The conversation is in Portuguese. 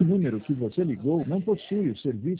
número que você ligou não possui o serviço